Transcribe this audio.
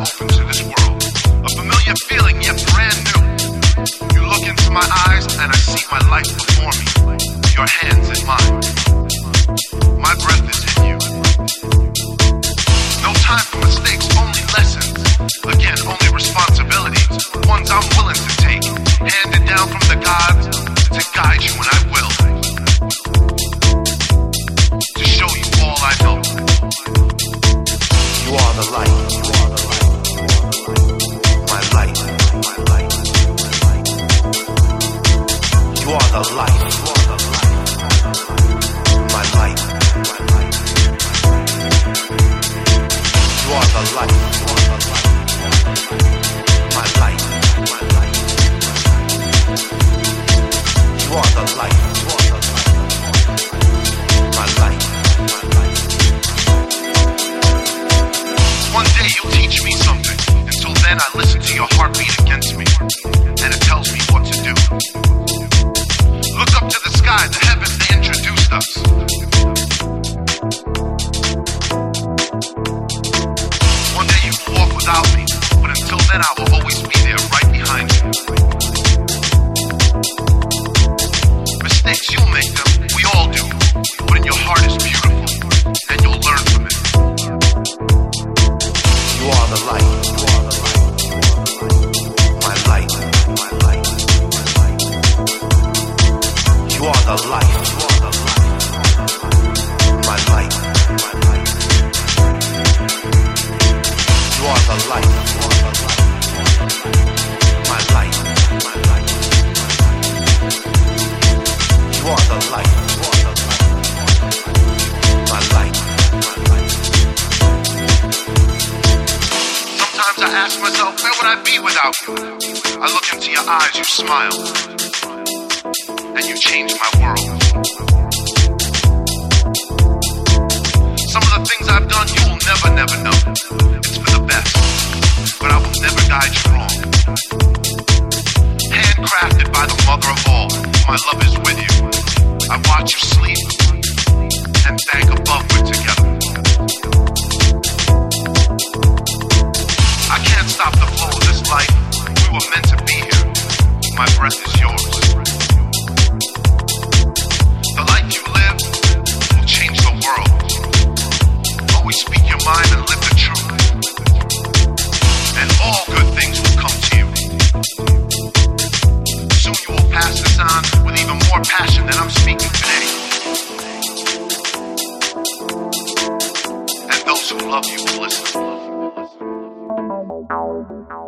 open to this world. A familiar feeling, yet brand new. You look into my eyes and I see my life before me. Your hands in mine. My breath is in you. No time for mistakes, only lessons. Again, only responsibilities. Ones I'm willing to take. Handed down from the gods to guide you when I will. To show you all I know. You are the light. My light. You are the light. My light. You are the light. My light. You are the light. My light. One day you'll teach me something. Until then I listen to your heartbeat against me. And it tells me what to do. Look up to the sky, the heavens, they introduced us. One day you will walk without me, but until then I will always be there right behind you. Mistakes, you'll make them, we all do. But in your heart is beautiful, and you'll learn from it. You are the light. My light. You are the light. My light. You are the light. My light. You are the light. My light. Sometimes I ask myself, where would I be without you? I look into your eyes, you smile. And you changed my world. Some of the things I've done you will never know. It's for the best, but I will never guide you wrong. Handcrafted by the mother of all, my love is with you. I watch you sleep and thank above we're together. I can't stop the flow of this life. We were meant to be here. My breath is yours. The life you live will change the world. Always speak your mind and live the truth. And all good things will come to you. Soon you will pass this on with even more passion than I'm speaking today. And those who love you will listen.